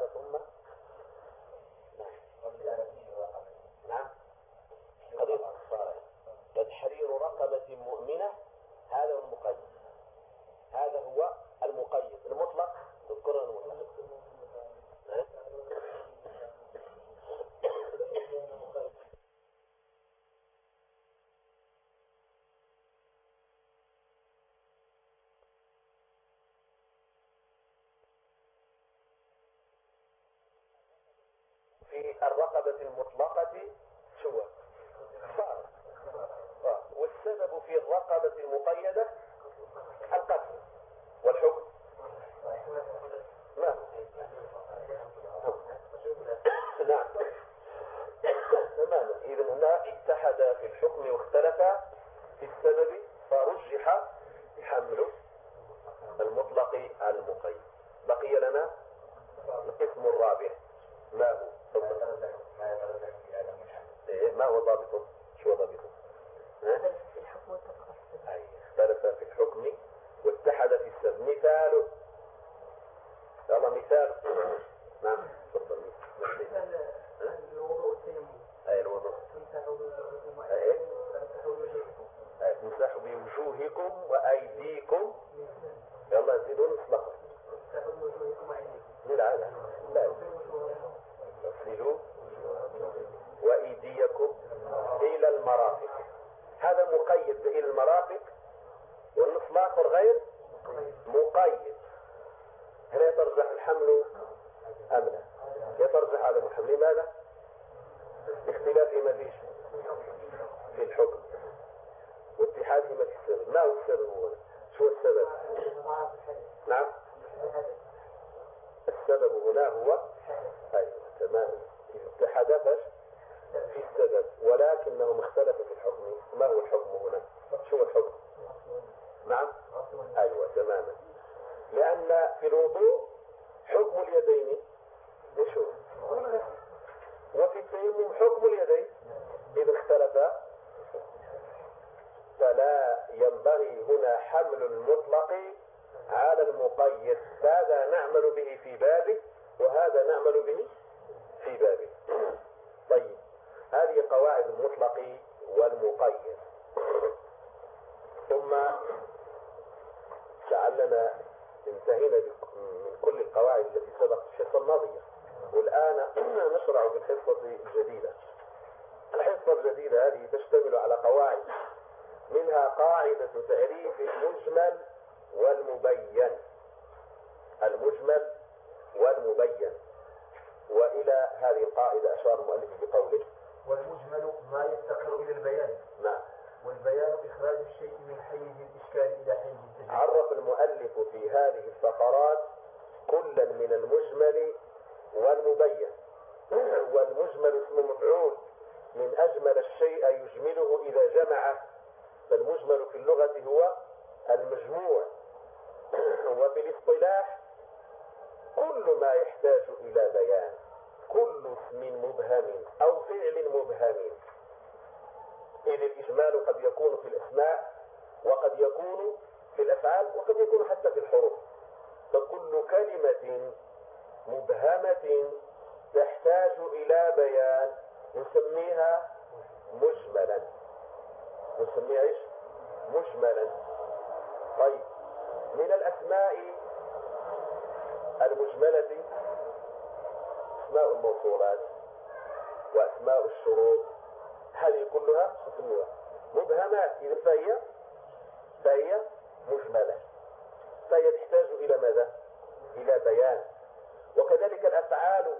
ثم نعم قضية الصالح تحرير رقبة مؤمنة. هذا هو المقيد، هذا هو المقيد. المطلق تذكرنا المطلق في الرقبة المطلقة شو صار، والسبب في الرقبة المقيدة القتل والحكم. نعم نعم تماما. إذن هنا اتحدا في الحكم واختلفا في السبب فرجح حمل المطلق على المقيد. بقي لنا القسم الرابع. ما هو؟ ما هو ضابطه؟ شو ضابطه؟ اختلف في الحكم واتحد في السبب. مثاله يلا مثال. نعم تفضل. الوضوء والتيمم. اي الوضوء. امسحوا بوجوهكم وايديكم. يلا زيدوا نصلح. لا اغسلوا وايديكم الى المرافق. هذا مقيد الى المرافق، والنص الاخر غير مقيد. هل يترجح الحمل ام لا؟ يترجح هذا الحمل. لماذا؟ لاختلاف ما فيش في الحكم واتحاد ما في السبب. ما هو السبب هنا؟ شو السبب؟ نعم السبب هنا هو ايوه تمام. اتحدا في السبب ولكنهم اختلفوا في الحكم. ما هو الحكم هنا؟ شو الحكم؟ نعم ايوه تماما. لان في الوضوء حكم اليدين وشو، وفي التيمم حكم اليدين. اذا اختلفا فلا ينبغي هنا حمل المطلق على المقيد. هذا نعمل به في بابه وهذا نعمل به في بابه. طيب هذه قواعد المطلق والمقيد. ثم لعلنا انتهينا من كل القواعد التي سبقت في الحصة الماضية، والآن نشرع في الحصة الجديدة. الحصة الجديدة هذه تشتمل على قواعد، منها قاعدة تعريف المجمل والمبين. المجمل والمبين. وإلى هذه القاعدة أشار المؤلف بقوله: والمجمل ما يفتقر إلى البيان. نعم. والبيان إخراج الشيء من حيز الإشكال إلى حيز التجريد. عرف المؤلف في هذه الفقرات كلا من المجمل والمبين. والمجمل اسم مفعول من أجمل الشيء يجمله إذا جمعه، فالمجمل في اللغة هو المجموع. وفي الاصطلاح كل ما يحتاج إلى بيان، كل اسم مبهم أو فعل مبهم. إذ الإجمال قد يكون في الأسماء وقد يكون في الأفعال وقد يكون حتى في الحروف. فكل كلمة مبهمة تحتاج إلى بيان نسميها مجملا. نسميها إيش؟ مجملا. طيب من الأسماء المجملة أسماء الموصولات وأسماء الشروط. هذه كلها تسميها مبهمات. إذا فهي مجملة، فهي تحتاج إلى ماذا؟ إلى بيان. وكذلك الأفعال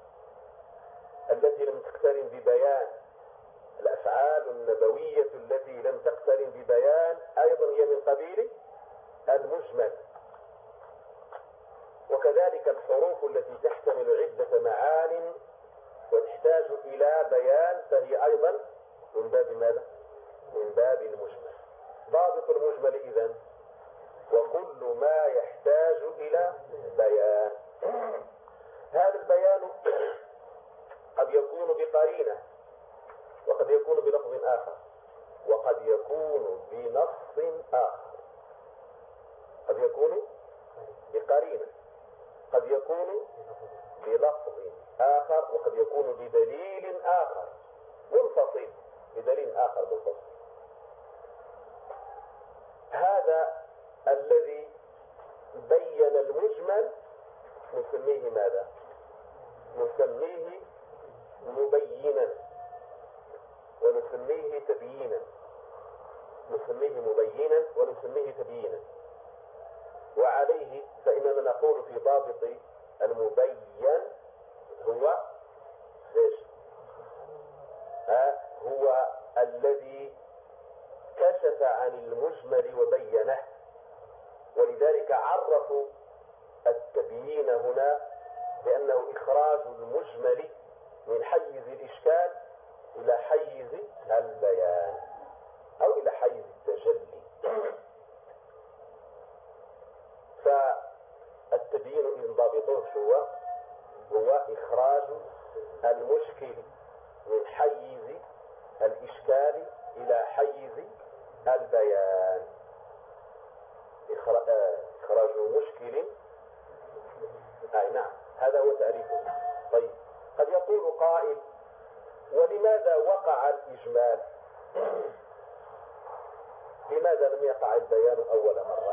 التي لم تقترن ببيان، الأفعال النبوية التي لم تقترن ببيان أيضا هي من قبيل المجمل. وكذلك الحروف التي تحتمل عدة معان وتحتاج إلى بيان فهي أيضا من باب ماذا؟ من باب المجمل. ضابط المجمل إذن وكل ما يحتاج إلى بيان. هذا البيان قد يكون بقرينة وقد يكون بلفظ آخر وقد يكون بنص آخر. قد يكون بقرينة قد يكون بلفظ آخر وقد يكون بدليل آخر منفصل، بدليل آخر منفصل. هذا الذي بين المجمل نسميه ماذا؟ نسميه مبينا ونسميه تبيينا، نسميه مبينا ونسميه تبيينا. وعليه فإننا نقول في ضابط المبين هو ايش؟ هو الذي كشف عن المجمل وبينه. ولذلك عرفوا التبيين هنا بأنه إخراج المجمل من حيز الإشكال إلى حيز البيان أو إلى حيز التجلي. فالتبيين إذن ضابطه هو إخراج المشكل من حيز الإشكال إلى حيز البيان. إخراج مشكل، أي نعم، هذا هو تعريفه. طيب، قد يقول قائل: ولماذا وقع الإجمال؟ لماذا لم يقع البيان أول مرة؟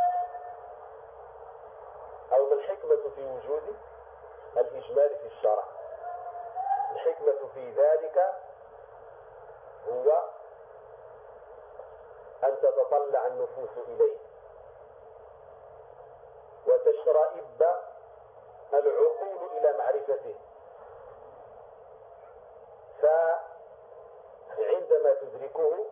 أو ما الحكمة في وجود الإجمال في الشرع؟ الحكمة في ذلك هو أن تتطلع النفوس إليه وتشرئب العقول إلى معرفته، فعندما تدركه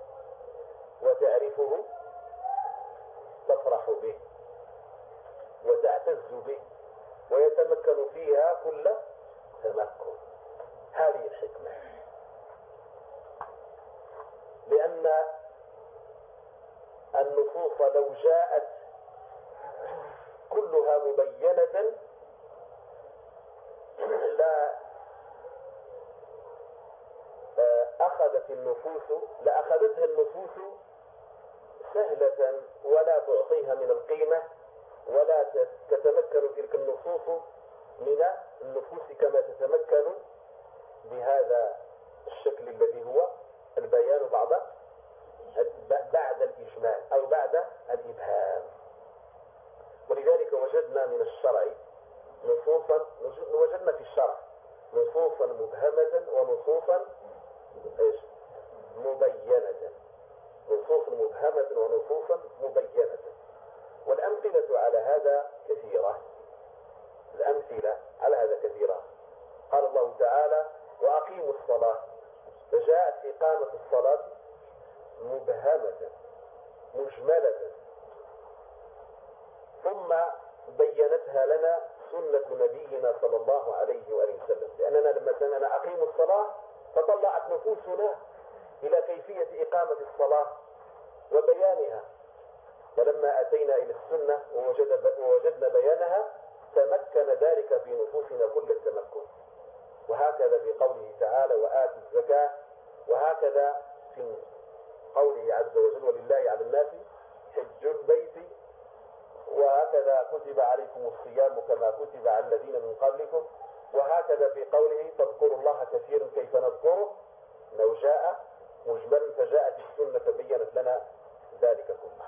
وتعرفه تفرح به وتعتز به ويتمكن فيها كل تمكن. هذه الحكمة، لأن النصوص لو جاءت كلها مبينة لا أخذتها النفوس سهلة ولا تعطيها من القيمة، ولا تتمكن تلك النصوص من النفوس كما تتمكن بهذا الشكل الذي هو البيان بعد الإجمال أو بعد الإبهام. ولذلك وجدنا من الشرع نصوصا، وجدنا في الشرع نصوصا مبهمة ونصوصا مبينة، نصوص مبهمة ونصوصا مبينة. والأمثلة على هذا كثيرة، الأمثلة على هذا كثيرة. قال الله تعالى: وأقيموا الصلاة، فجاءت إقامة الصلاة مبهمة مجملة، ثم بينتها لنا سنة نبينا صلى الله عليه وآله وسلم. لأننا لما سمعنا أقيموا الصلاة تطلعت نفوسنا إلى كيفية إقامة الصلاة وبيانها، فلما أتينا إلى السنة ووجدنا بيانها تمكن ذلك في نفوسنا كل التمكن. وهكذا في قوله تعالى: وآتوا الزكاة، وهكذا في قوله عز وجل: ولله على الناس حج البيت، وهكذا كتب عليكم الصيام كما كتب على الذين من قبلكم، وهكذا في قوله: فاذكروا الله كثيرا كيف نذكره. لو جاء مجملا فجاءت السنة فبينت لنا ذلك كله.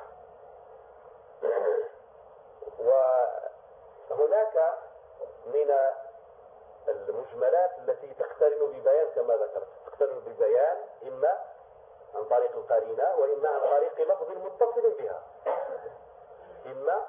وهناك من المجملات التي تقترن ببيان كما ذكرت، تقترن ببيان إما عن طريق القرينة وإما عن طريق لفظ متصل بها، إما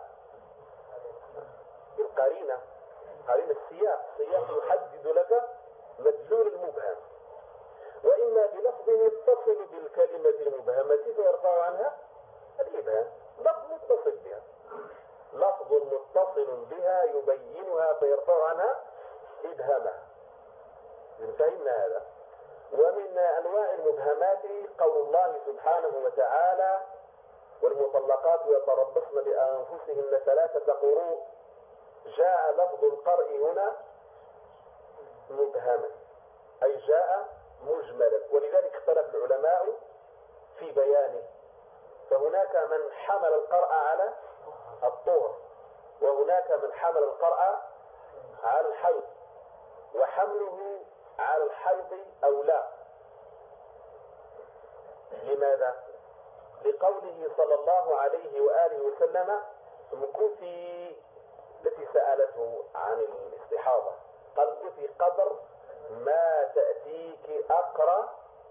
بالقرينة، قرينة السياق يحدد لك مدلول المبهم، وإما بلفظ يتصل بالكلمة المبهمة فيرفع عنها الإبهام، لفظ متصل بها، لفظ متصل بها يبينها فيرفع عنها إبهامها. فهمنا هذا. ومن أنواع المبهمات قول الله سبحانه وتعالى: والمطلقات يتربصن بأنفسهن 3 قروء. جاء لفظ القرء هنا مبهما، أي جاء مجملا، ولذلك اختلف العلماء في بيانه. فهناك من حمل القرء على الطهر وهناك من حمل القرأ على الحيض، وحمله على الحيض أولى. لماذا؟ لقوله صلى الله عليه وآله وسلم مكثي التي سألته عن الاستحاضة، قال كثي قدر ما تأتيك أقرأك،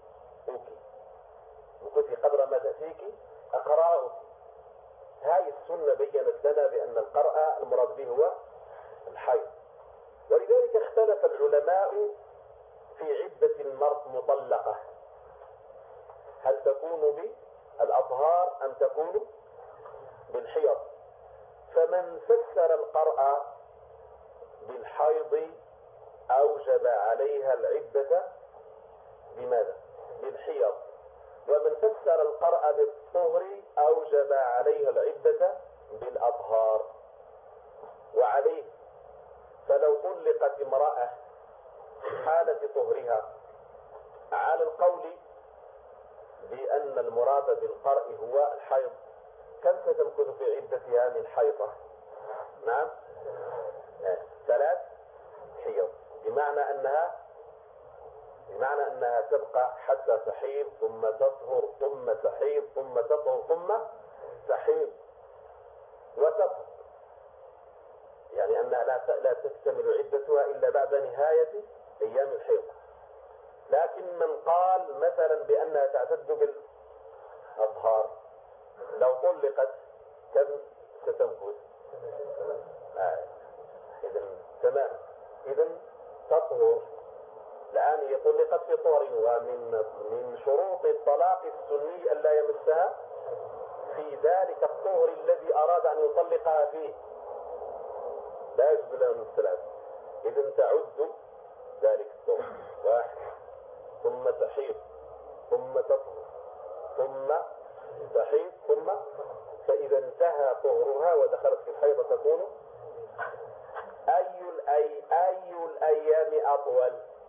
مكثي قدر ما تأتيك أقرأك. هاي السنة بيّنت لنا بأن القرأ المراد به هو الحيض. ولذلك اختلف العلماء في عدة المطلقة، هل تكون بالأطهار أم تكون بالحيض؟ فمن فسر القرأ بالحيض أوجب عليها العدة بماذا؟ بالحيض. ومن فسر القرأ بالطهر أوجب عليها العدة بالأطهار. وعليه فلو طلقت امرأة في حالة طهرها على القول بأن المراد بالقرء هو الحيض، كم ستمكث في عدتها من حيضة؟ نعم، 3 حيض، بمعنى أنها تبقى حتى تحيض ثم تطهر ثم تحيض ثم تطهر ثم تحيض وتطهر، يعني أنها لا تكتمل عدتها إلا بعد نهاية أيام الحيض. لكن من قال مثلا بأنها تعتد بالأطهار لو طلقت كم ستمكث؟ إذن تمام، إذن تطهر. الآن هي طلقت في طهر، ومن شروط الطلاق السني ألا يمسها في ذلك الطهر الذي أراد أن يطلقها فيه، لا يجوز له من الثلاث. إذن تعد ذلك الطهر 1 ثم تحيض ثم تطهر ثم تحيض ثم، فإذا انتهى طهرها ودخلت في الحيض تكون أي الأيام أطول؟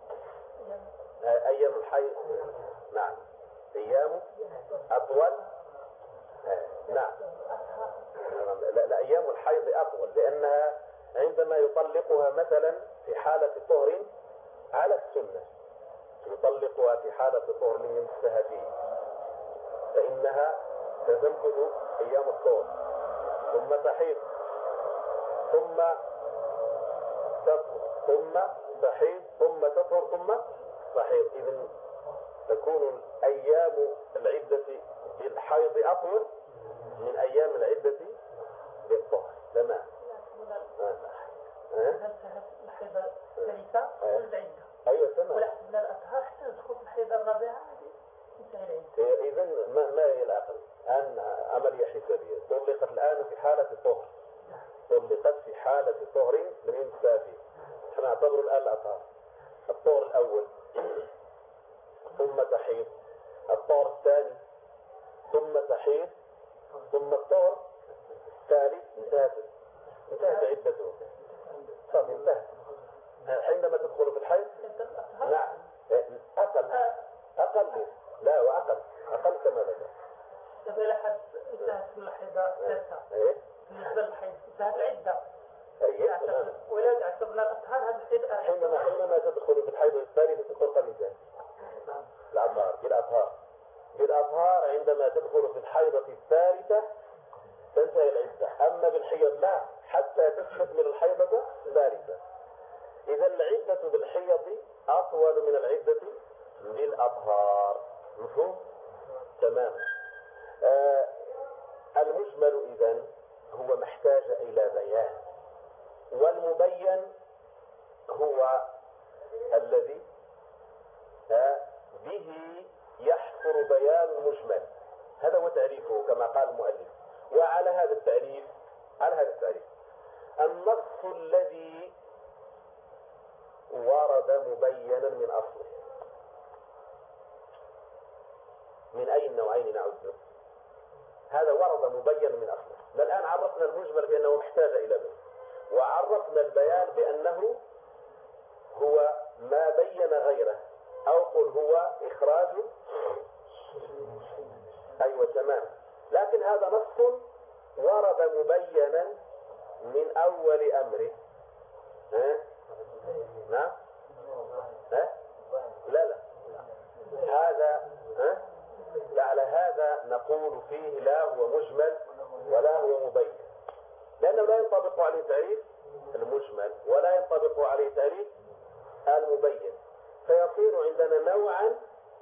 أيام الحيض، نعم، أيام أطول، نعم، لا أيام الحيض أطول، لأنها عندما يطلقها مثلا في حالة طهر على السنة، يطلقها في حالة طهر يمسها فيه، فإنها تمكث أيام الطهر ثم تحيض ثم تطهر ثم تحيض ثم تطهر ثم تحيض. إذن تكون أيام العدة بالحيض أطول من أيام العدة بالطهر. تمام. الحيض الثالثة والعدة. أيوة تمام. ولحسبنا الأطهار حتى ندخل في الحيض الرابعة انتهى العدة. إذن ما هي الأقل؟ الآن عملية حسابية، طلقت الآن في حالة الطهر، طلقت في حالة طهر من يمسى فيه، احنا نعتبر الآن الأطهار، الطهر الأول ثم تحيض، الطهر الثاني ثم تحيض ثم الطهر الثالث، انتهت عدته، صار انتهت. عندما تدخل في الحيض نعم أقل لا وأقل كما ذكر. إذا لاحظ انتهت الحيض الثالثة بالنسبة للحيض انتهت العدة. ولا تعتبرنا الأطهار هذا الحيض حينما تدخل في الحيض الثالث تطلق النساء بالأطهار عندما تدخل في الحيضة الثالثة تنتهي العدة. أما بالحيض لا، حتى تستكمل الحيضة الثالثة. إذا العدة بالحيض أطول من العدة بالأطهار. مفهوم؟ تمام. المجمل إذن هو محتاج إلى بيان، والمبين هو الذي به يحصر بيان المجمل. هذا هو تعريفه كما قال المؤلف. وعلى هذا التعريف النص الذي ورد مبينا من أصله، من أي النوعين نعده؟ هذا ورد مبينا من أصله. الآن عرفنا المجمل بأنه محتاج إلى بيان، وعرفنا البيان بأنه هو ما بين غيره، أو قل هو إخراج. أيوة تمام. لكن هذا نص ورد مبينا من أول أمره. نعم. لا هذا على هذا نقول فيه لا هو مجمل ولا هو مبين، لأنه لا ينطبق عليه تعريف المجمل ولا ينطبق عليه تعريف المبين، فيصير عندنا نوعا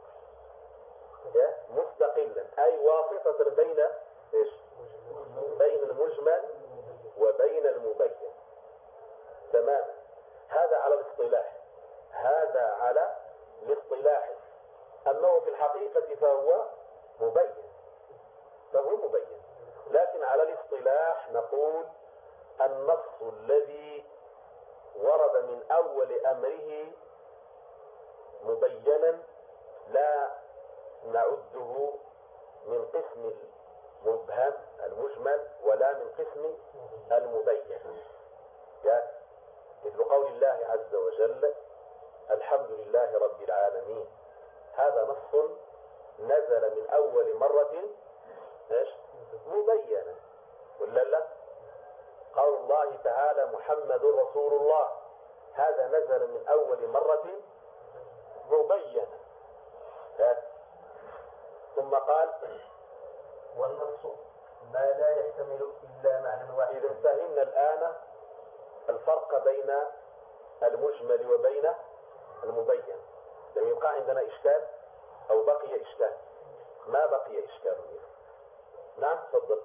مستقلا، أي واسطة بين المجمل وبين المبين تمام. هذا على الاصطلاح، هذا على الاصطلاح، أما في الحقيقة فهو مبين، لكن على الاصطلاح نقول النص الذي ورد من أول أمره مبينا لا نعده من قسم المبهم المجمل ولا من قسم المبين، مثل قول الله عز وجل الحمد لله رب العالمين، هذا نص نزل من أول مرة مبينا ولا لا؟ قول الله تعالى محمد رسول الله، هذا نزل من أول مرة مبينا. ثم قال والنص ما لا يحتمل إلا معنى واحد. إذا فهمنا الآن الفرق بين المجمل وبين المبين. لم يبقى عندنا إشكال أو بقي إشكال؟ ما بقي إشكال. نعم تفضل.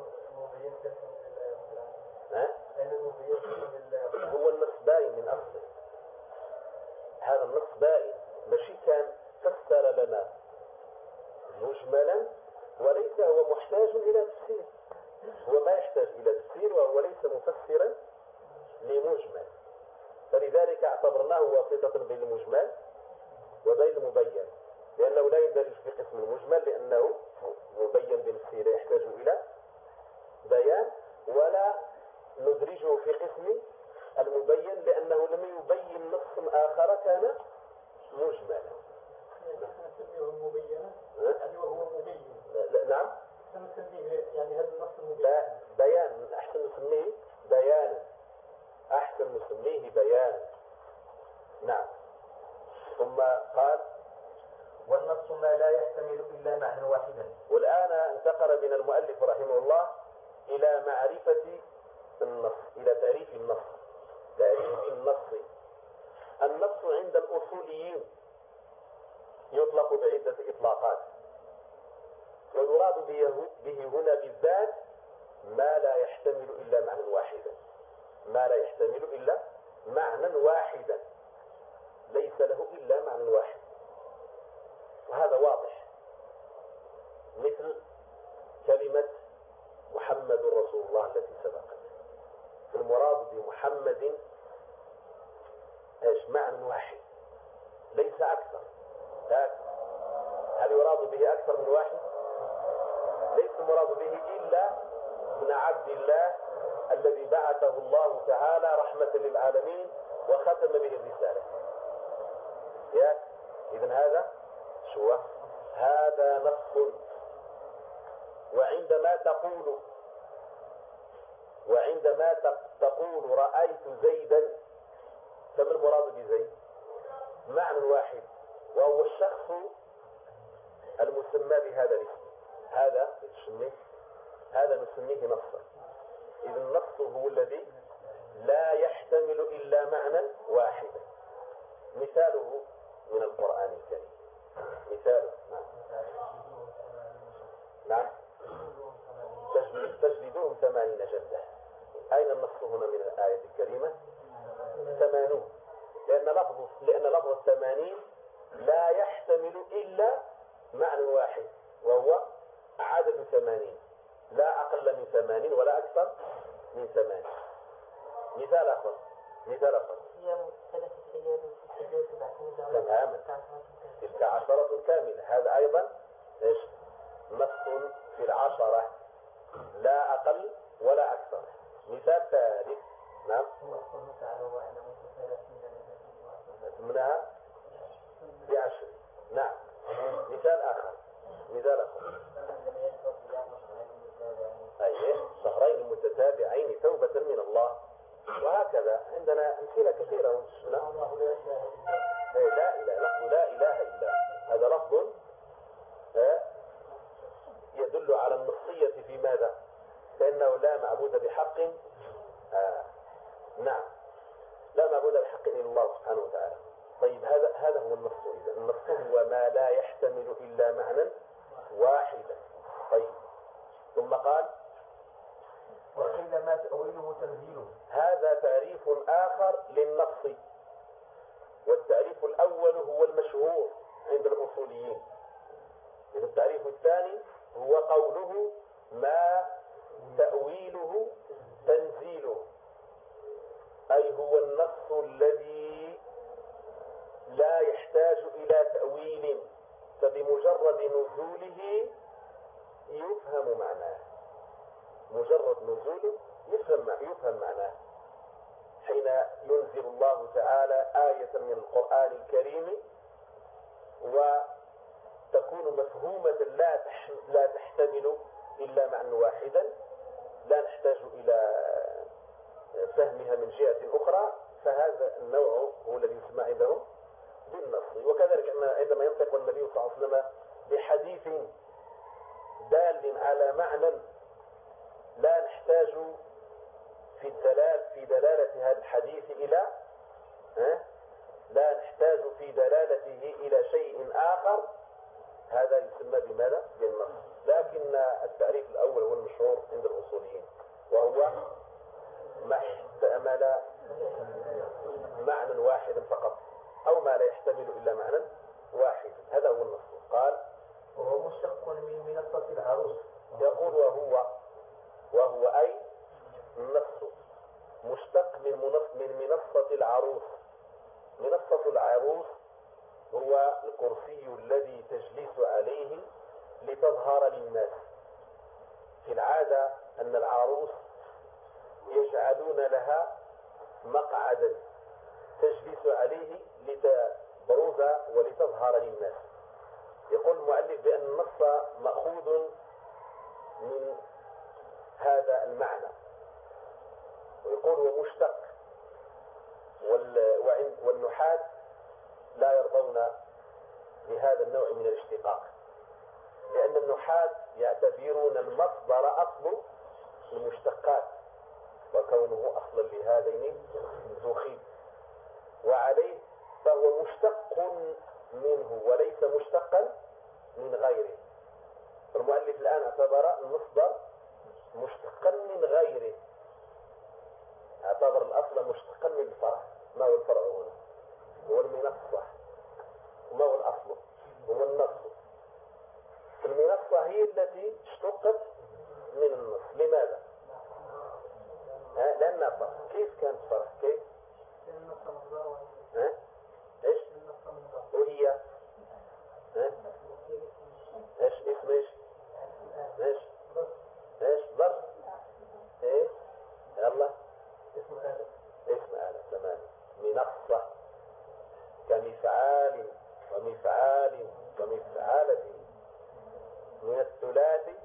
هو النص باين من أصله، هذا النص باين، ماشي كان فسر لنا مجملا وليس هو محتاج إلى تفسير، هو ما يحتاج إلى تفسير وهو ليس مفسرا لمجمل، فلذلك اعتبرناه واسطة بين المجمل وبين المبين، لأنه لا يندرج في قسم المجمل لأنه مبين بنفسه لا يحتاج إلى بيان، ولا ندرجه في قسم المبين لأنه لم يبين نص آخر كان مجملا. يعني وهو مبين. نعم. نسميه يعني هذا النص المبين. بيان، أحسن نسميه بيانا، أحسن نسميه بيانا. نعم. ثم قال والنص ما لا يحتمل إلا معنى واحدا. والآن انتقل بنا المؤلف رحمه الله إلى معرفة النص، إلى تعريف النص. تعريف النص. النص عند الأصوليين يطلق بعدة إطلاقات، ويراد به هنا بالذات ما لا يحتمل إلا معنى واحدا، ما لا يحتمل إلا معنى واحدا، ليس له إلا معنى واحد، وهذا واضح، مثل كلمة محمد رسول الله التي سبقت، المراد بمحمد معنى واحد ليس أكثر. هل يراد به أكثر من واحد؟ ليس المراد به إلا ابن عبد الله الذي بعثه الله تعالى رحمة للعالمين وختم به الرسالة. إذن هذا شو؟ هذا نص. وعندما تقول رأيت زيدا، فما المراد بزيد؟ معنى واحد، وهو الشخص المسمى بهذا الاسم، هذا نسميه نصا. إذن النص هو الذي لا يحتمل إلا معنى واحدا. مثاله من القرآن الكريم، مثاله نعم تجلدوهم 80 جلدة. أين النص هنا من الآية الكريمة؟ 80، لأن لفظ 80 لا يحتمل إلا معنى واحد، وهو عدد 80، لا أقل من 80 ولا أكثر من 80. مثال آخر تماما، تلك 10 كاملة. هذا أيضا نص في 10، لا أقل ولا أكثر. مثال ثالث نعم منها ب10. نعم. مثال آخر أي شهرين متتابعين توبة من الله. وهكذا عندنا أمثلة كثيرة. لا إله، لفظ لا إله إلا هذا لفظ يدل على النصية في ماذا؟ فإنه لا معبود بحق نعم، لا معبود بحق إلا الله سبحانه وتعالى. طيب هذا هو النص. إذا النص هو ما لا يحتمل إلا معنى واحدا. طيب ثم قال وقيل ما تأويله تنزيله. هذا تعريف آخر للنص، والتعريف الأول هو المشهور عند الأصوليين. التعريف الثاني هو قوله ما تأويله تنزيله، أي هو النص الذي لا يحتاج إلى تأويل، فبمجرد نزوله يفهم معناه. مجرد نزوله يفهم معناه. حين ينزل الله تعالى آية من القرآن الكريم وتكون مفهومة لا تحتمل إلا معنى واحدا، لا نحتاج إلى فهمها من جهة أخرى، فهذا النوع هو الذي يسمى عندهم بالنص. وكذلك عندما ينطق النبي صلى الله عليه وسلم بحديث دال على معنى لا نحتاج في دلالة هذا الحديث إلى لا نحتاج في دلالته إلى شيء آخر، هذا يسمى بماذا؟ بالنص. لكن التعريف الأول هو المشهور عند الأصوليين، وهو ما احتمل معنى واحدا فقط، أو ما لا يحتمل إلا معنى واحدا، هذا هو النص. قال وهو مشتق من منصة العروس. يقول وهو أي النص مشتق من منصة العروس. منصة العروس هو الكرسي الذي تجلس عليه لتظهر للناس. في العادة أن العروس يجعلون لها مقعدا تجلس عليه لتبرز ولتظهر للناس. يقول المؤلف بأن النص مأخوذ من هذا المعنى، ويقول هو مشتق، والنحاة لا يرضون بهذا النوع من الاشتقاق، لأن النحاة يعتبرون المصدر أصل المشتقات، وكونه أصلا لهذين زخيف، وعليه فهو مشتق منه وليس مشتقا من غيره. المؤلف الآن اعتبر المصدر مشتقا من غيره، اعتبر الأصل مشتقا من الفرع. ما هو الفرع هنا؟ هو المنصة. وما هو الأصل؟ هو النص. المنصة هي التي اشتقت من النص. لماذا؟ لأنها فرع. كيف كانت فرع؟ كيف؟ ايش؟ وهي ايش اسم ايش ظرف ايه يلا اسم آلة. تمام. منصة كمفعال ومفعال ومفعالة من الثلاث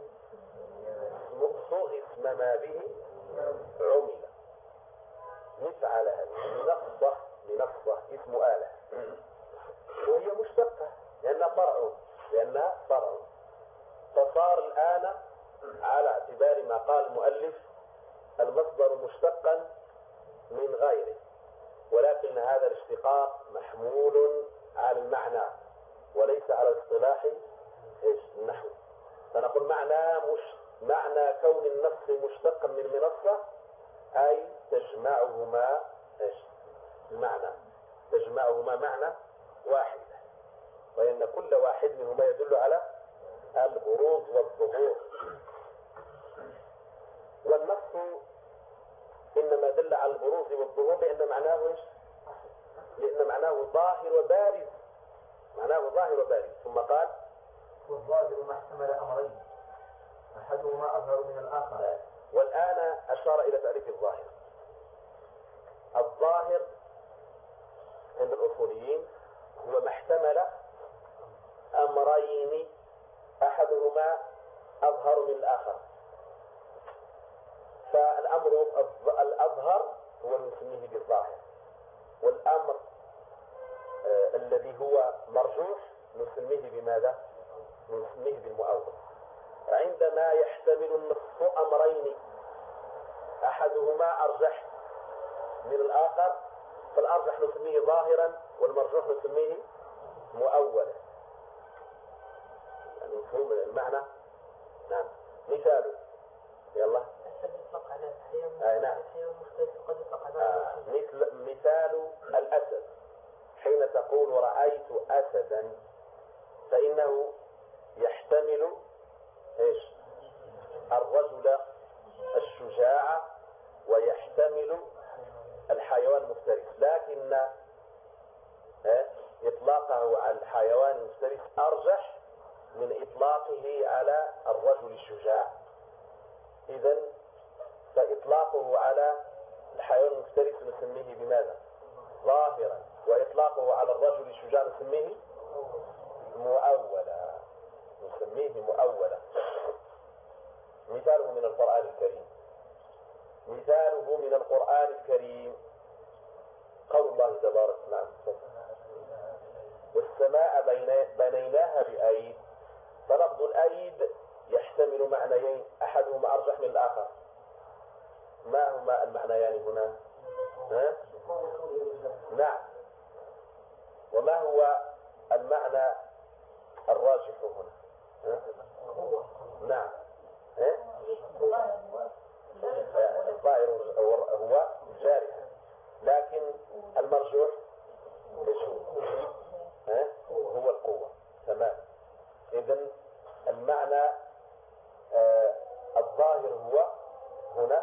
صغ اسم ما به عمل. مفعل هذه منصة اسم آلة، وهي مشتقة لأنها فرع. فصار الآن على اعتبار ما قال المؤلف المصدر مشتقا من غيره، ولكن هذا الاشتقاق محمول على المعنى وليس على الاصطلاح النحو. فنقول معنى كون النص مشتقا من منصة أي تجمعهما معنى واحد، وإن كل واحد منهما يدل على البروز والظهور. والنص إنما دل على البروز والظهور لأن معناه ظاهر وبارز. ثم قال والظاهر ما احتمل أمرين أحدهما أظهر من الآخر. والآن أشار إلى تعريف الظاهر. الظاهر عند الأصوليين هو ما احتمل أمرين أحدهما أظهر من الآخر. فالأمر الأظهر هو نسميه بالظاهر، والأمر الذي هو مرجوح نسميه بماذا؟ نسميه بالمؤول. عندما يحتمل النص أمرين أحدهما أرجح من الآخر فالأرجح نسميه ظاهرا والمرجوح نسميه مؤولا. يعني مفهوم المعنى؟ نعم. مثال يلا. يطلق على الحيوان. نعم. الحيوان مختلف قد يطلق على مثال الأسد، حين تقول رأيت أسدا فإنه يحتمل ايش؟ الرجل الشجاع ويحتمل الحيوان المفترس، لكن إطلاقه على الحيوان المفترس أرجح من إطلاقه على الرجل الشجاع. إذن فإطلاقه على الحيوان المفترس نسميه بماذا؟ ظاهرا، وإطلاقه على الرجل الشجاع نسميه مؤولا. نسميه مؤولا. مثاله من القرآن الكريم، مثاله من القرآن الكريم قول الله تبارك وتعالى والسماء بنيناها بأيد. فلفظ الأيد يحتمل معنيين أحدهما أرجح من الآخر. ما هما المعنيان هنا؟ نعم. وما هو المعنى الراجح هنا؟ نعم. الظاهر هو جارح، لكن المرجوح هو القوة. تمام. إذن المعنى الظاهر هو هنا،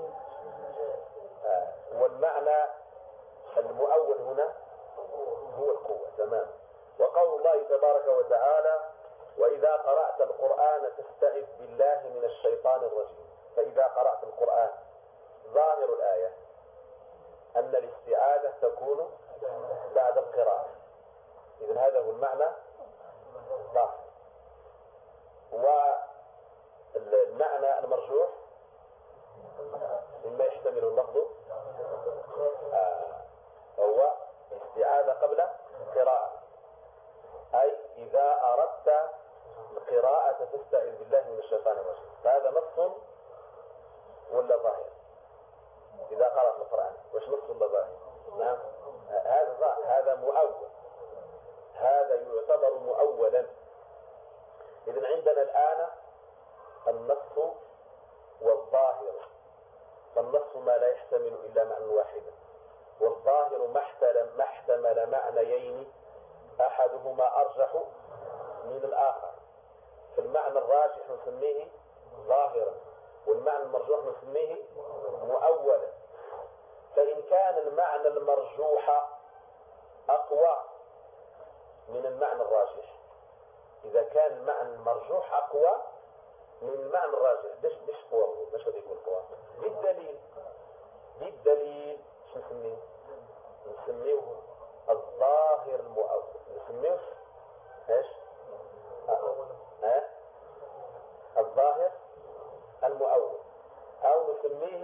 والمعنى المؤول هنا هو القوة. تمام. وقول الله تبارك وتعالى وإذا قرأت القرآن فاستعذ بالله من الشيطان الرجيم. فإذا قرأت القرآن ظاهر الآية أن الاستعاذة تكون بعد القراءة. إذن هذا هو المعنى ظاهر. والمعنى المرجوح مما يحتمل اللفظ هو استعاذة قبل القراءة، أي إذا أردت القراءة فاستعذ بالله من الشيطان الرجيم. فهذا نص ولا ظاهر؟ إذا قرأت القرآن وش نص ولا ظاهر؟ نعم. هذا مؤول، هذا يعتبر مؤولا. إذن عندنا الآن النص والظاهر. فالنص ما لا يحتمل إلا معنى واحدا، والظاهر ما احتمل معنيين أحدهما أرجح من الآخر. فالمعنى الراجح نسميه ظاهرا، والمعنى المرجوح نسميه مؤولا. فإن كان المعنى المرجوح أقوى من المعنى الراجح، إذا كان المعنى المرجوح أقوى من المعنى الراجح، ليش قوة؟ ليش هذا يقول قوة؟ بالدليل شو نسميه؟ نسميه الظاهر المؤول. نسميه ايش؟ الظاهر المؤول، أو نسميه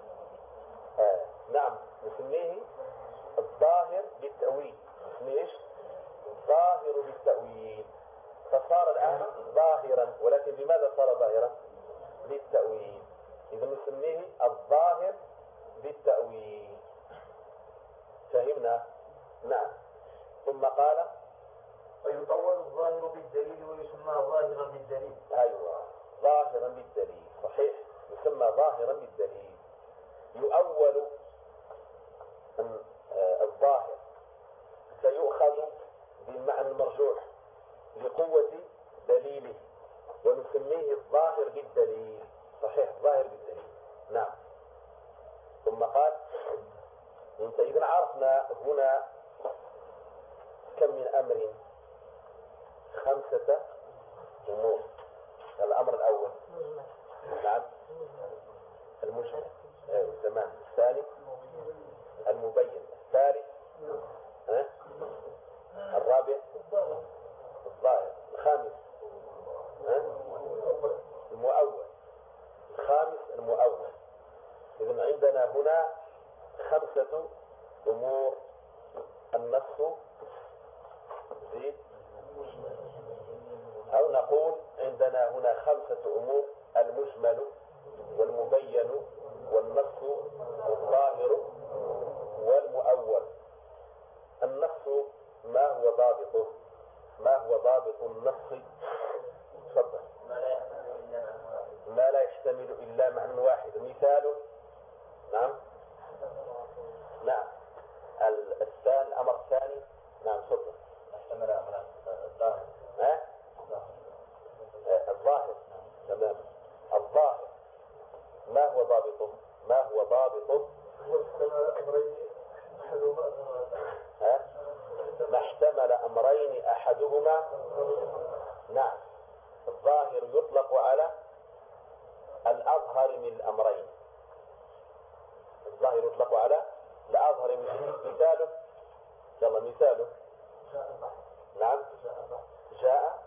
نعم نسميه الظاهر بالتأويل. نسميه ايش؟ الظاهر بالتأويل. فصار الآن ظاهرا، ولكن لماذا صار ظاهرا؟ بالتأويل. إذا نسميه الظاهر بالتأويل. فهمنا؟ نعم. ثم قال فيطول الظاهر بالدليل ويسمى ظاهرا بالدليل. أيوة، ظاهرا بالدليل، صحيح، يسمى ظاهرا بالدليل. يؤول الظاهر فيؤخذ بالمعنى المرجوح لقوة دليله، ونسميه الظاهر بالدليل. صحيح، ظاهر بالدليل. نعم. ثم قال انت إذن عرفنا هنا كم من أمر؟ 5 أمور. الأمر الأول نعم المجمل، تمام. الثاني المبين. الثالث الرابع الظاهر. الخامس المؤول. الخامس المؤول. أمور النص زيد، أو نقول عندنا هنا 5 أمور: المجمل والمبين والنص والظاهر والمؤول. النص ما هو ضابطه؟ ما هو ضابط النص؟ تفضل. ما لا يحتمل إلا معنى واحد. مثاله؟ نعم نعم. الأمر الثاني. نعم تفضل. احتمل أمرا الظاهر. الظاهر. تمام. الظاهر ما هو ضابطه؟ ما هو ضابطه؟ ما احتمل أمرين أحدهما. نعم. الظاهر يطلق على الأظهر من الأمرين. الظاهر يطلق على الأظهر من. مثاله؟ يلا مثاله. نعم. جاء.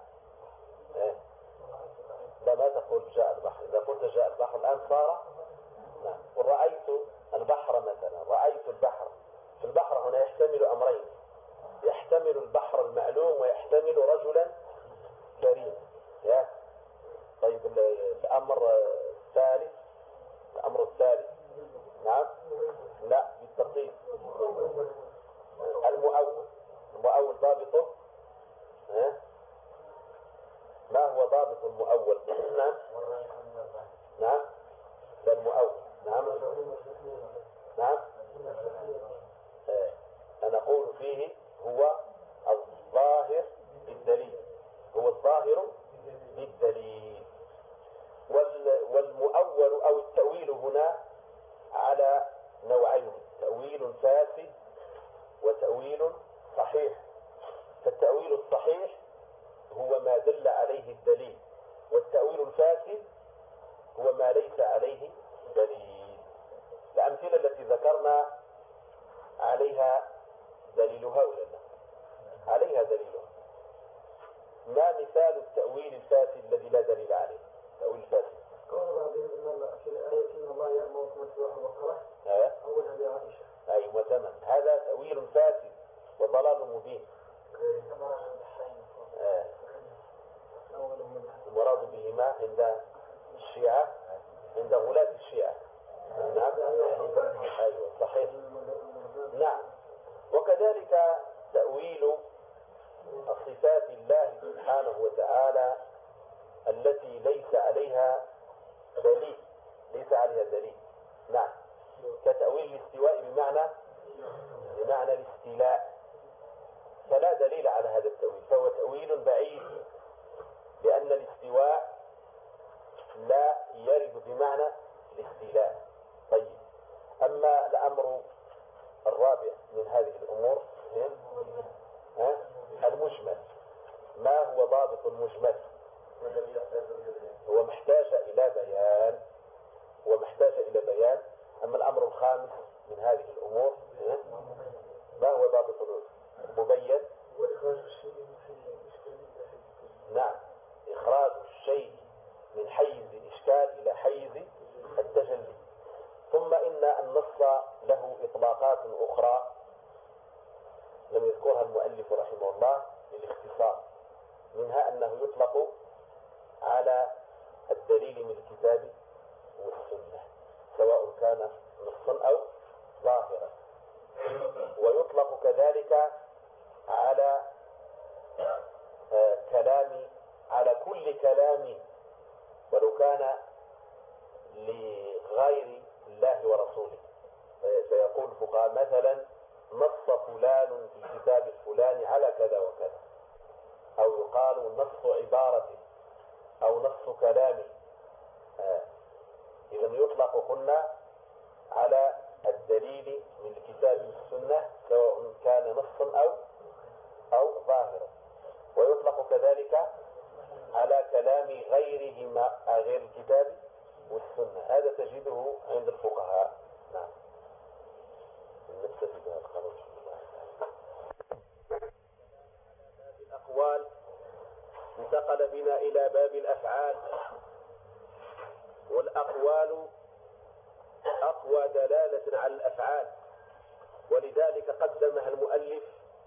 ما تقول جاء البحر. إذا قلت جاء البحر الآن صار. نعم. ورأيت البحر مثلا. رأيت البحر. في البحر هنا يحتمل أمرين: يحتمل البحر المعلوم ويحتمل رجلا كريم. طيب الأمر الثالث. الأمر الثالث. نعم. لا بالترتيب. المؤول. المؤول ضابطه. ما هو ضابط المؤول؟ نعم نعم. المؤول. نعم نعم. أنا أقول فيه هو الظاهر بالدليل. هو الظاهر بالدليل. والمؤول أو التأويل هنا على نوعين: تأويل فاسد وتأويل صحيح. فالتأويل الصحيح هو ما دل عليه الدليل، والتأويل الفاسد هو ما ليس عليه دليل. الأمثلة التي ذكرنا عليها دليلها ولا لا؟ عليها دليلها. ما مثال التأويل الفاسد الذي لا دليل عليه؟ تأويل فاسد. في الآية إن الله يأمركم بالسواء والقرح. أولها بعائشة. أيوة تمام. هذا تأويل فاسد وضلال مبين. المراد بهما عند الشيعة، عند غلاة الشيعة. نعم. أيوة صحيح. نعم. وكذلك تأويل صفات الله سبحانه وتعالى التي ليس عليها دليل. ليس عليها دليل. نعم. كتأويل الاستواء بمعنى الاستيلاء، فلا دليل على هذا التأويل، فهو تأويل بعيد، لأن الاستواء لا يرد بمعنى الاستيلاء. طيب، أما الأمر الرابع من هذه الأمور المجمل. ما هو ضابط المجمل؟ هو محتاج إلى بيان. أما الأمر الخامس من هذه الأمور ما هو ضابط المبين؟ نعم، إخراج الشيء من حيز الإشكال إلى حيز التجلي. ثم إن النص له إطلاقات أخرى لم يذكرها المؤلف رحمه الله للاختصار، منها أنه يطلق على الدليل من الكتاب والسنة سواء كان نصا أو ظاهرا، ويطلق كذلك على على كل كلام ولو كان لغير الله ورسوله. سيقول الفقهاء مثلا: نص فلان في الكتاب الفلاني على كذا وكذا، أو يقال نص عبارة أو نص كلام. إذا يطلق قلنا على الدليل من الكتاب والسنة سواء كان نصا أو ظاهرا، ويطلق كذلك على كلام غيرهما غير الكتاب والسنة. هذا تجده عند الفقهاء. نعم. نكتفي بهذا القدر. الأقوال انتقل بنا إلى باب الأفعال. والأقوال أقوى دلالة على الأفعال، ولذلك قدمها المؤلف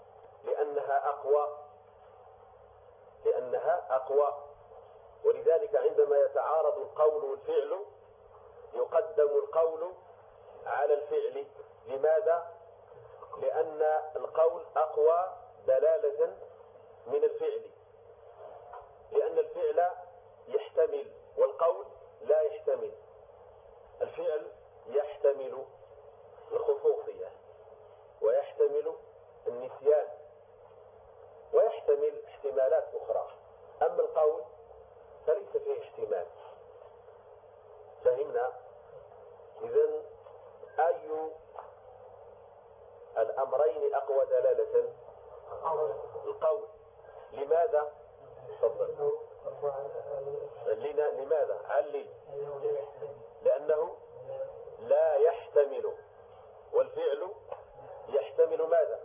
لأنها أقوى. ولذلك عندما يتعارض القول والفعل يقدم القول على الفعل. لماذا؟ لأن القول أقوى دلالة من الفعل، لأن الفعل يحتمل والقول لا يحتمل. الفعل يحتمل الخصوصية ويحتمل النسيان ويحتمل احتمالات أخرى، أما القول فليس فيه احتمال. فهمنا؟ إذن أي الأمرين أقوى دلالة؟ القول. لماذا؟ تفضل. لماذا؟ علل. لأنه لا يحتمل، والفعل يحتمل ماذا؟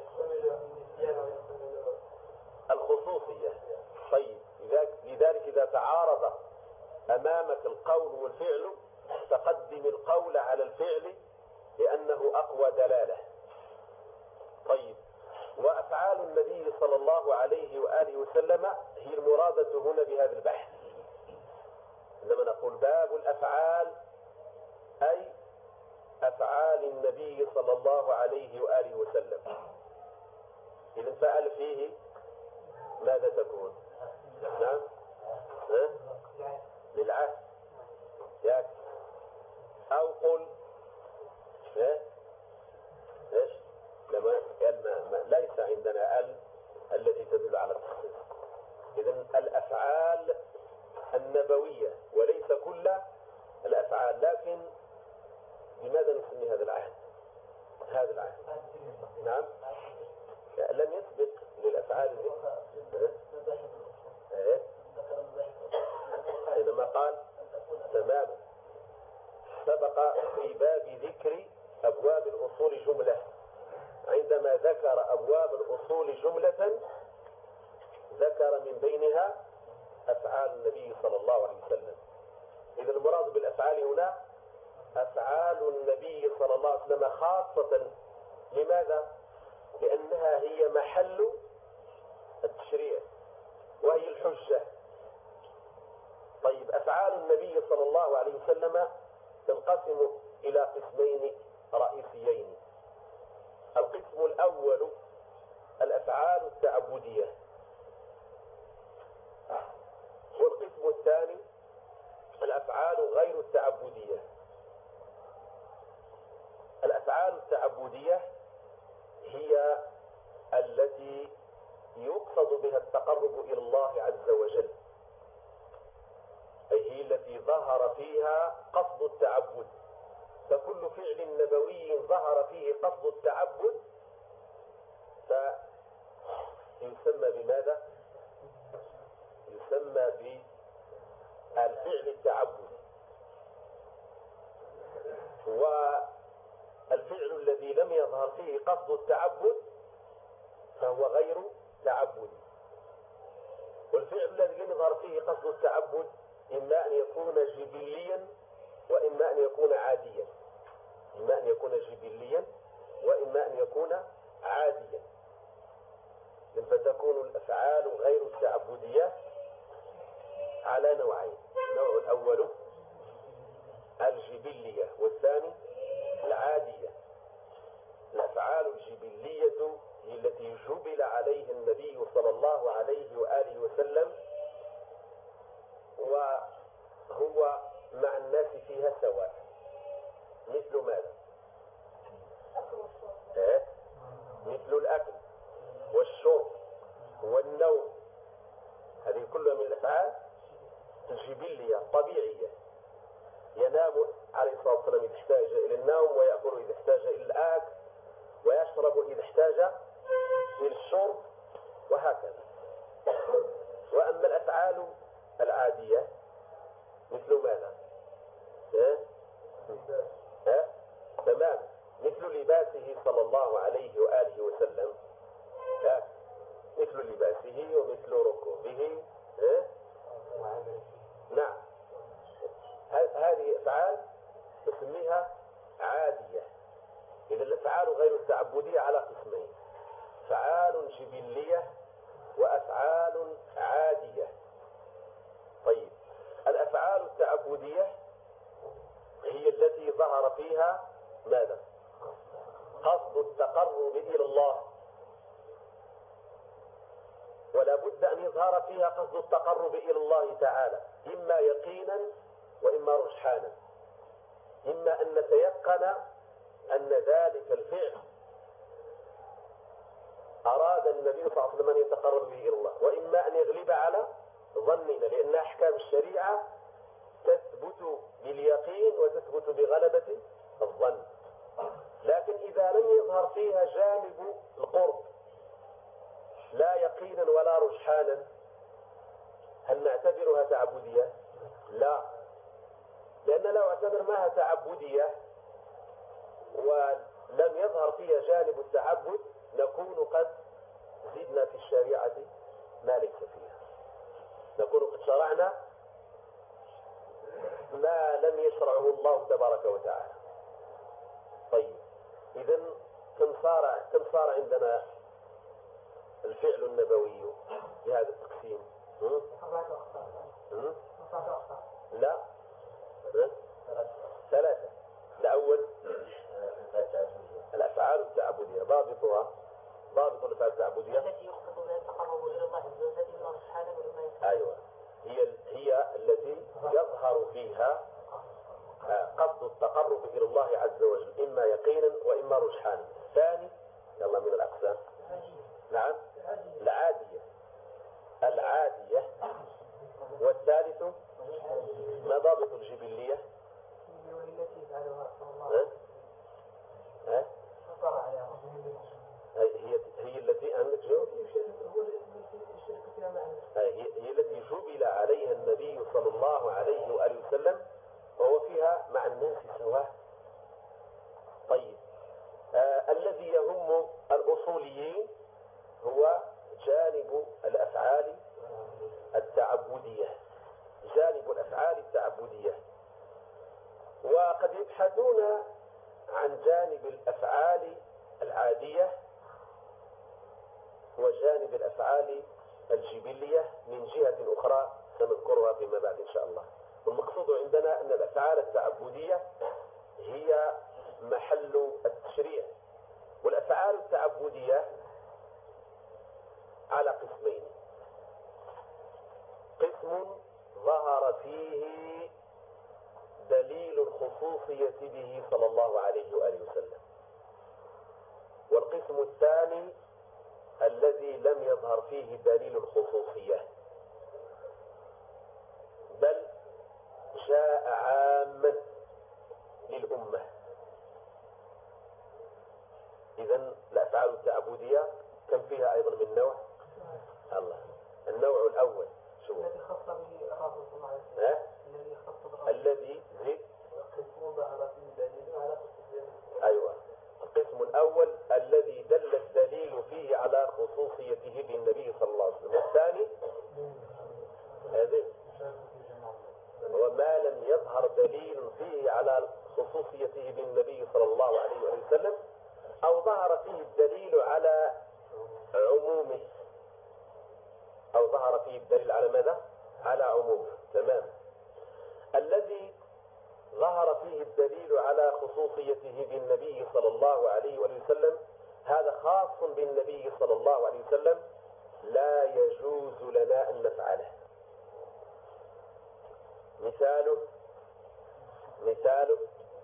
الخصوصية. طيب، لذلك إذا تعارض أمامك القول والفعل فقدم القول على الفعل لأنه أقوى دلالة. طيب، وأفعال النبي صلى الله عليه وآله وسلم هي المرادة هنا بهذا البحث. عندما نقول باب الأفعال أي أفعال النبي صلى الله عليه وآله وسلم. إذا فعل فيه ماذا تكون؟ نعم، للعهد ياك، أو قل ايش؟ ليس عندنا التي تدل على التخصيص. إذن الأفعال النبوية وليس كل الأفعال. لكن لماذا نسمي هذا العهد؟ نعم، لم يسبق للأفعال حينما قال تمام. سبق في باب ذكر أبواب الأصول جملة، عندما ذكر أبواب الأصول جملة ذكر من بينها أفعال النبي صلى الله عليه وسلم. إذا المراد بالأفعال هنا أفعال النبي صلى الله عليه وسلم خاصة. لماذا؟ لأنها هي محل التشريع وهي الحجة. طيب، أفعال النبي صلى الله عليه وسلم تنقسم إلى قسمين رئيسيين. القسم الأول الأفعال التعبدية، والقسم الثاني الأفعال غير التعبدية. الأفعال التعبدية هي التي يقصد بها التقرب إلى الله عز وجل، أي هي التي ظهر فيها قصد التعبد. فكل فعل نبوي ظهر فيه قصد التعبد فيسمى بماذا؟ يسمى بالفعل التعبدي. والفعل الذي لم يظهر فيه قصد التعبد فهو غير تعبدي. والفعل الذي لم يظهر فيه قصد التعبد إما أن يكون جبليا وإما أن يكون عاديا. إما أن يكون جبليا وإما أن يكون عاديا. فتكون الأفعال غير التعبدية على نوعين: النوع الأول الجبلية والثاني العادية. الأفعال الجبلية هي التي جبل عليه النبي صلى الله عليه وآله وسلم، وهو مع الناس فيها سواء. مثل ماذا؟ مثل الأكل والشرب والنوم. هذه كلها من الأفعال الجبلية الطبيعية. ينام عليه الصلاة والسلام إذا احتاج إلى النوم، ويأكل إذا احتاج إلى الأكل، ويشرب إذا احتاج إلى الشرب، وهكذا. وأما الأفعال العادية مثل ماذا؟ تمام، مثل لباسه صلى الله عليه وآله وسلم، مثل لباسه ومثل ركوبه. نعم، هذه أفعال نسميها عادية. إذا الأفعال غير التعبدية على قسمين: أفعال جبلية وأفعال عادية. طيب، الأفعال التعبدية هي التي ظهر فيها ماذا؟ قصد التقرب إلى الله، ولا بد أن يظهر فيها قصد التقرب إلى الله تعالى، إما يقينا وإما رجحانا، إما أن نتيقن أن ذلك الفعل أراد النبي صلى الله عليه وسلم أن يتقرب به إلى الله، وإما أن يغلب على ظننا، لأن أحكام الشريعة تثبت باليقين وتثبت بغلبة الظن. لكن إذا لم يظهر فيها جانب القرب لا يقينا ولا رجحانا، هل نعتبرها تعبدية؟ لا، لأن لو اعتبرناها تعبدية ولم يظهر فيها جانب التعبد نكون قد زدنا في الشريعة ما ليس فيها، نكون قد شرعنا ما لم يشرعه الله تبارك وتعالى. طيب، إذن كم صار عندنا الفعل النبوي بهذا التقسيم؟ لا، ثلاثة. الأول الأفعال التعبدية، ضابط الأفعال التعبدية التي يقصد بها التقرب إلى الله عز وجل إما رجحانا وإما يقينا. أيوة، هي التي يظهر فيها قصد التقرب إلى الله عز وجل، إما يقينا وإما رجحانا. الثاني يلا من الأقسام، نعم، العادية. والثالث ما ضابط الجبلية؟ هي التي عندك هي التي جبل عليها النبي صلى الله عليه وآله وسلم، وهو فيها مع الناس سواء. طيب، الذي يهم الأصوليين هو جانب الأفعال التعبدية، وقد يبحثون عن جانب الأفعال العادية وجانب الأفعال الجبلية من جهة أخرى سنذكرها فيما بعد إن شاء الله. والمقصود عندنا أن الأفعال التعبدية هي محل التشريع، والأفعال التعبدية على قسمين: قسم ظهر فيه دليل الخصوصية به صلى الله عليه وآله وسلم، والقسم الثاني الذي لم يظهر فيه دليل الخصوصية بل جاء عاما للأمة. إذن الأفعال التعبدية كم فيها أيضا من نوع؟ الله، النوع الأول شو؟ الذي خص به الرسول صلى الله عليه وسلم. الذي زد قسم ظهر فيه دليل على خصوصية. أيوة، القسم الأول الذي دل الدليل فيه على خصوصيته بالنبي صلى الله عليه وسلم. الثاني هذا هو ما لم يظهر دليل فيه على خصوصيته بالنبي صلى الله عليه وسلم، أو ظهر فيه الدليل على عمومه، أو ظهر فيه الدليل على ماذا؟ على عمومه. تمام. الذي ظهر فيه الدليل على خصوصيته بالنبي صلى الله عليه وسلم هذا خاص بالنبي صلى الله عليه وسلم، لا يجوز لنا أن نفعله. مثاله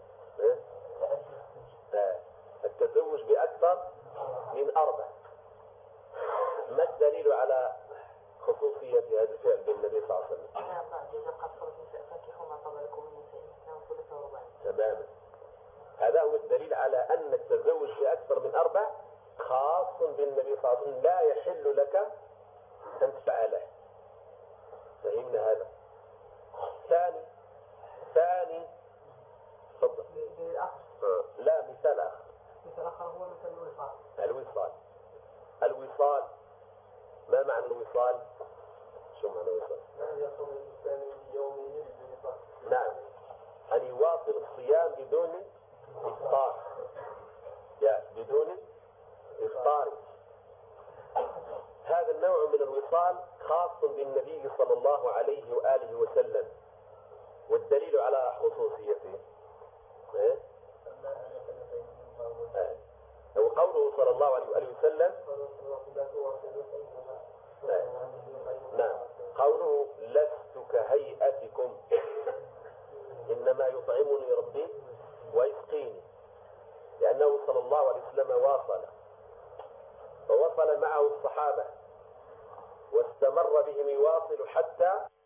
التزوج بأكثر من 4. ما الدليل على خصوصية هذا الفعل بالنبي صلى الله عليه وسلم؟ تماما، هذا هو الدليل على أن التزوج بأكثر من 4 خاص بالنبي صلى الله عليه وسلم، لا يحل لك أن تفعله. فهمنا هذا؟ ثاني تفضل. لا، مثال آخر هو مثل الوصال. ما معنى الوصال؟ شو معنى الوصال؟ نعم، أن يواصل الصيام بدون إفطار. بدون إفطار. هذا النوع من الوصال خاص بالنبي صلى الله عليه وآله وسلم، والدليل على خصوصيته هو قوله صلى الله عليه وآله وسلم. نعم، قوله لست كهيئتكم إنما يطعمني ربي ويسقيني، لأنه صلى الله عليه وسلم ووصل معه الصحابة واستمر بهم يواصل حتى